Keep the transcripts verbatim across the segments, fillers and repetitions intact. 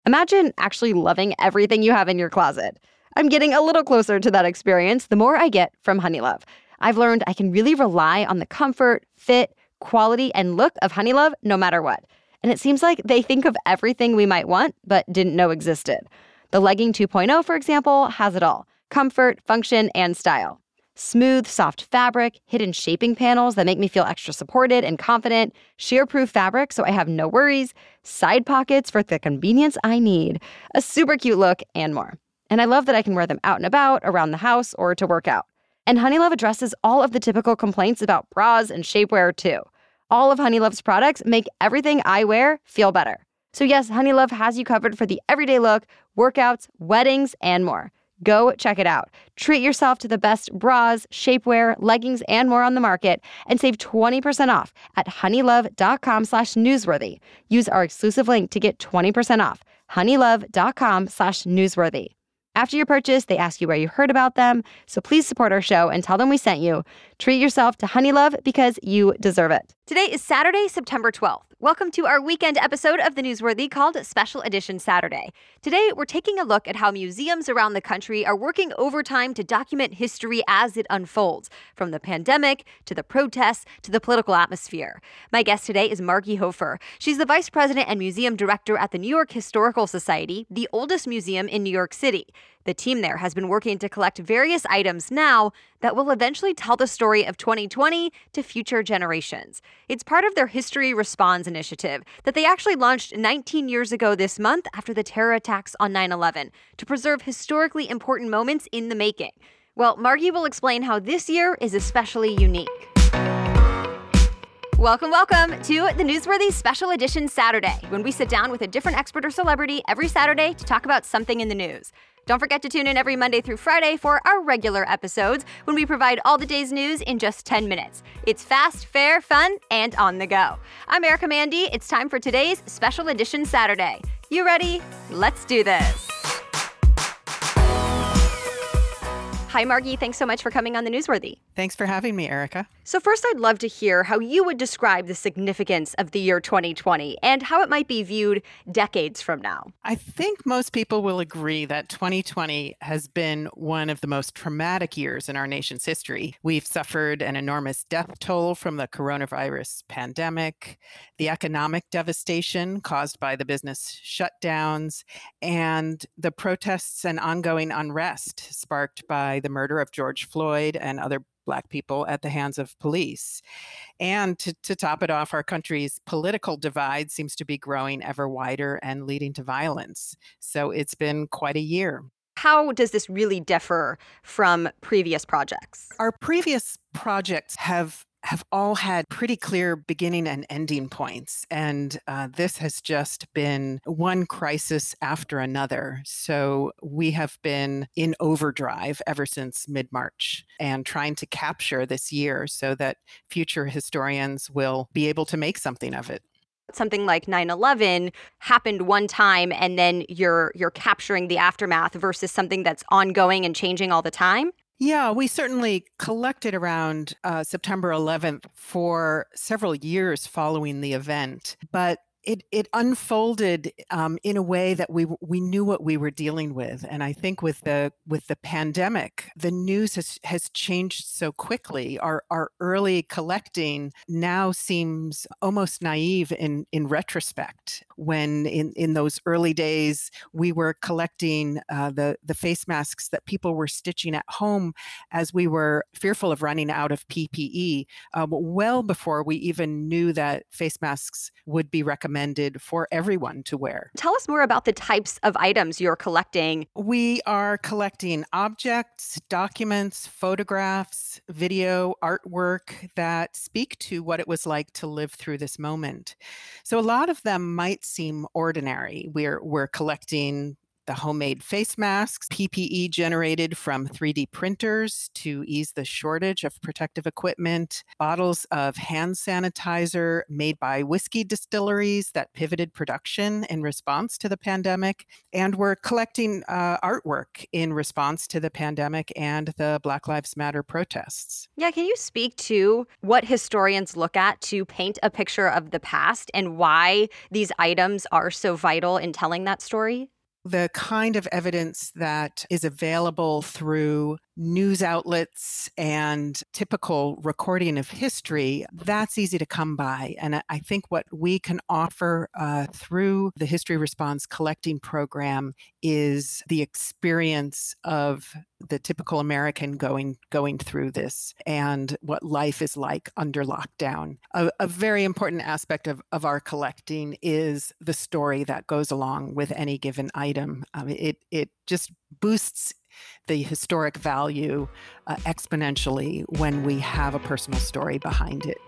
Imagine actually loving everything you have in your closet. I'm getting a little closer to that experience the more I get from Honeylove. I've learned I can really rely on the comfort, fit, quality, and look of Honeylove no matter what. And it seems like they think of everything we might want but didn't know existed. The Legging two point oh, for example, has it all: comfort, function, and style. Smooth, soft fabric, hidden shaping panels that make me feel extra supported and confident, shear-proof fabric so I have no worries, side pockets for the convenience I need, a super cute look, and more. And I love that I can wear them out and about, around the house, or to work out. And Honeylove addresses all of the typical complaints about bras and shapewear, too. All of Honeylove's products make everything I wear feel better. So yes, Honeylove has you covered for the everyday look, workouts, weddings, and more. Go check it out. Treat yourself to the best bras, shapewear, leggings, and more on the market, and save twenty percent off at honeylove.com slash newsworthy. Use our exclusive link to get twenty percent off. honeylove.com slash newsworthy. After your purchase, they ask you where you heard about them, so please support our show and tell them we sent you. Treat yourself to Honeylove because you deserve it. Today is Saturday, September twelfth. Welcome to our weekend episode of The Newsworthy called Special Edition Saturday. Today, we're taking a look at how museums around the country are working overtime to document history as it unfolds, from the pandemic to the protests to the political atmosphere. My guest today is Margie Hofer. She's the Vice President and Museum Director at the New York Historical Society, the oldest museum in New York City. The team there has been working to collect various items now that will eventually tell the story of twenty twenty to future generations. It's part of their History Responds initiative that they actually launched nineteen years ago this month after the terror attacks on nine eleven to preserve historically important moments in the making. Well, Margie will explain how this year is especially unique. Welcome, welcome to the Newsworthy Special Edition Saturday, when we sit down with a different expert or celebrity every Saturday to talk about something in the news. Don't forget to tune in every Monday through Friday for our regular episodes when we provide all the day's news in just ten minutes. It's fast, fair, fun, and on the go. I'm Erica Mandy. It's time for today's Special Edition Saturday. You ready? Let's do this. Hi, Margie. Thanks so much for coming on The Newsworthy. Thanks for having me, Erica. So first, I'd love to hear how you would describe the significance of the year twenty twenty and how it might be viewed decades from now. I think most people will agree that twenty twenty has been one of the most traumatic years in our nation's history. We've suffered an enormous death toll from the coronavirus pandemic, the economic devastation caused by the business shutdowns, and the protests and ongoing unrest sparked by the murder of George Floyd and other Black people at the hands of police. And to, to top it off, our country's political divide seems to be growing ever wider and leading to violence. So it's been quite a year. How does this really differ from previous projects? Our previous projects have have all had pretty clear beginning and ending points. And uh, this has just been one crisis after another. So we have been in overdrive ever since mid-March and trying to capture this year so that future historians will be able to make something of it. Something like nine eleven happened one time and then you're you're capturing the aftermath versus something that's ongoing and changing all the time? Yeah, we certainly collected around uh, September eleventh for several years following the event, but it it unfolded um, in a way that we we knew what we were dealing with, and I think with the with the pandemic, the news has has changed so quickly. Our our early collecting now seems almost naive in in retrospect. When in in those early days we were collecting uh, the the face masks that people were stitching at home as we were fearful of running out of P P E, um, well before we even knew that face masks would be recommended. recommended for everyone to wear. Tell us more about the types of items you're collecting. We are collecting objects, documents, photographs, video, artwork that speak to what it was like to live through this moment. So a lot of them might seem ordinary. We're we're collecting the homemade face masks, P P E generated from three D printers to ease the shortage of protective equipment, bottles of hand sanitizer made by whiskey distilleries that pivoted production in response to the pandemic. And we're collecting uh, artwork in response to the pandemic and the Black Lives Matter protests. Yeah, can you speak to what historians look at to paint a picture of the past and why these items are so vital in telling that story? The kind of evidence that is available through news outlets and typical recording of history, that's easy to come by. And I think what we can offer uh, through the History Response collecting program is the experience of the typical American going going through this and what life is like under lockdown. A, a very important aspect of, of our collecting is the story that goes along with any given item. Um, it it just boosts the historic value uh, exponentially when we have a personal story behind it.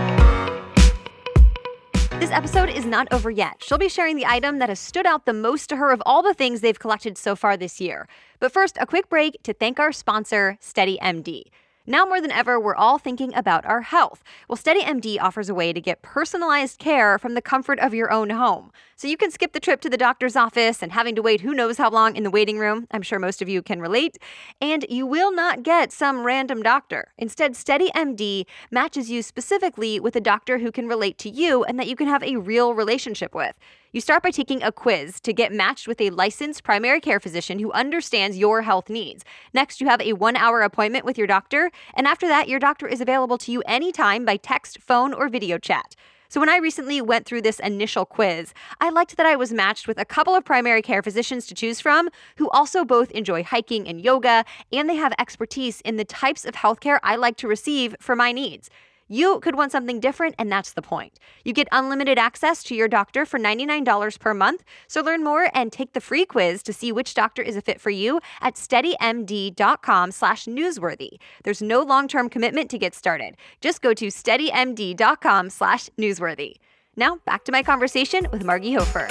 This episode is not over yet. She'll be sharing the item that has stood out the most to her of all the things they've collected so far this year. But first, a quick break to thank our sponsor, SteadyMD. Now more than ever, we're all thinking about our health. Well, SteadyMD offers a way to get personalized care from the comfort of your own home. So you can skip the trip to the doctor's office and having to wait who knows how long in the waiting room. I'm sure most of you can relate. And you will not get some random doctor. Instead, SteadyMD matches you specifically with a doctor who can relate to you and that you can have a real relationship with. You start by taking a quiz to get matched with a licensed primary care physician who understands your health needs. Next, you have a one-hour appointment with your doctor, and after that, your doctor is available to you anytime by text, phone, or video chat. So when I recently went through this initial quiz, I liked that I was matched with a couple of primary care physicians to choose from who also both enjoy hiking and yoga, and they have expertise in the types of healthcare I like to receive for my needs. You could want something different, and that's the point. You get unlimited access to your doctor for ninety-nine dollars per month. So learn more and take the free quiz to see which doctor is a fit for you at steadymd.com slash newsworthy. There's no long-term commitment to get started. Just go to steadymd.com slash newsworthy. Now back to my conversation with Margie Hofer.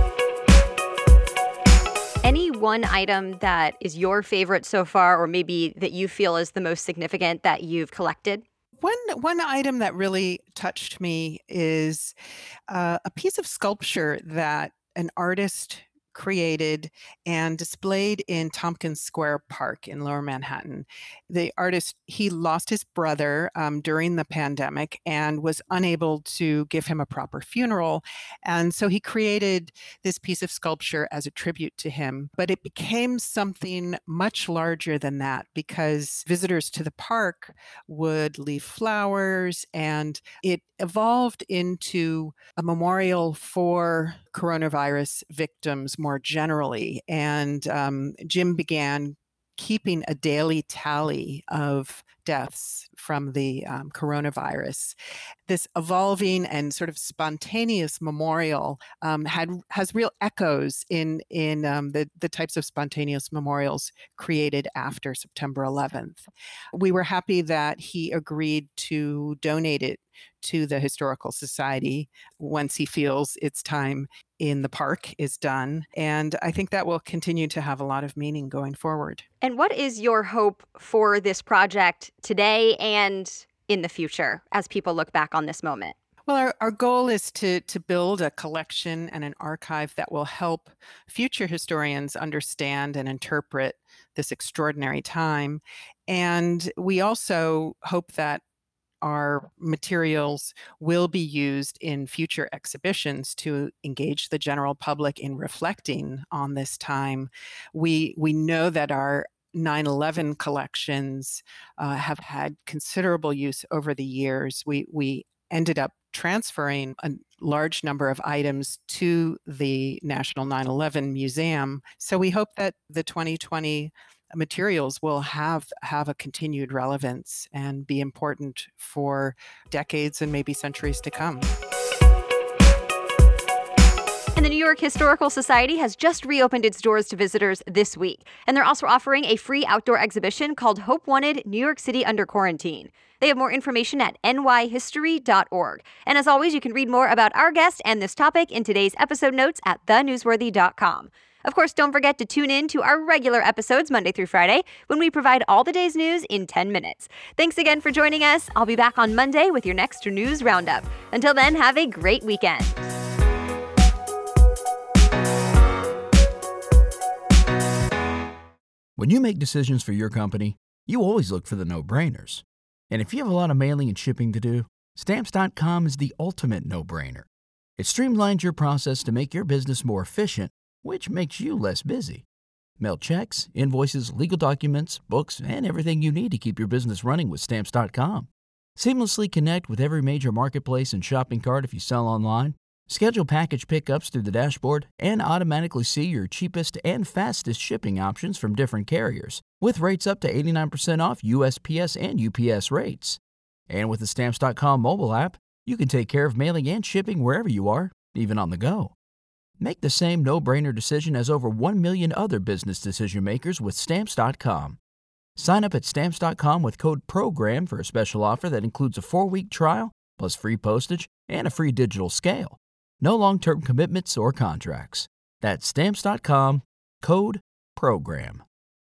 Any one item that is your favorite so far, or maybe that you feel is the most significant that you've collected? One one item that really touched me is uh, a piece of sculpture that an artist created and displayed in Tompkins Square Park in Lower Manhattan. The artist, he lost his brother um, during the pandemic and was unable to give him a proper funeral. And so he created this piece of sculpture as a tribute to him. But it became something much larger than that because visitors to the park would leave flowers, and it evolved into a memorial for coronavirus victims more generally. And um, Jim began keeping a daily tally of deaths from the um, coronavirus. This evolving and sort of spontaneous memorial um, had has real echoes in in um, the the types of spontaneous memorials created after September eleventh. We were happy that he agreed to donate it to the Historical Society once he feels its time in the park is done. And I think that will continue to have a lot of meaning going forward. And what is your hope for this project today and in the future as people look back on this moment? Well, our, our goal is to, to build a collection and an archive that will help future historians understand and interpret this extraordinary time. And we also hope that our materials will be used in future exhibitions to engage the general public in reflecting on this time. We we know that our nine eleven collections uh, have had considerable use over the years. We we ended up transferring a large number of items to the National nine eleven Museum. So we hope that the twenty twenty materials will have have a continued relevance and be important for decades and maybe centuries to come. And the New York Historical Society has just reopened its doors to visitors this week. And they're also offering a free outdoor exhibition called Hope Wanted, New York City Under Quarantine. They have more information at n y history dot org. And as always, you can read more about our guest and this topic in today's episode notes at the newsworthy dot com. Of course, don't forget to tune in to our regular episodes Monday through Friday when we provide all the day's news in ten minutes. Thanks again for joining us. I'll be back on Monday with your next news roundup. Until then, have a great weekend. When you make decisions for your company, you always look for the no-brainers. And if you have a lot of mailing and shipping to do, Stamps dot com is the ultimate no-brainer. It streamlines your process to make your business more efficient, which makes you less busy. Mail checks, invoices, legal documents, books, and everything you need to keep your business running with Stamps dot com. Seamlessly connect with every major marketplace and shopping cart if you sell online. Schedule package pickups through the dashboard and automatically see your cheapest and fastest shipping options from different carriers, with rates up to eighty-nine percent off U S P S and U P S rates. And with the Stamps dot com mobile app, you can take care of mailing and shipping wherever you are, even on the go. Make the same no-brainer decision as over one million other business decision makers with Stamps dot com. Sign up at Stamps dot com with code PROGRAM for a special offer that includes a four-week trial, plus free postage and a free digital scale. No long-term commitments or contracts. That's Stamps dot com, code PROGRAM.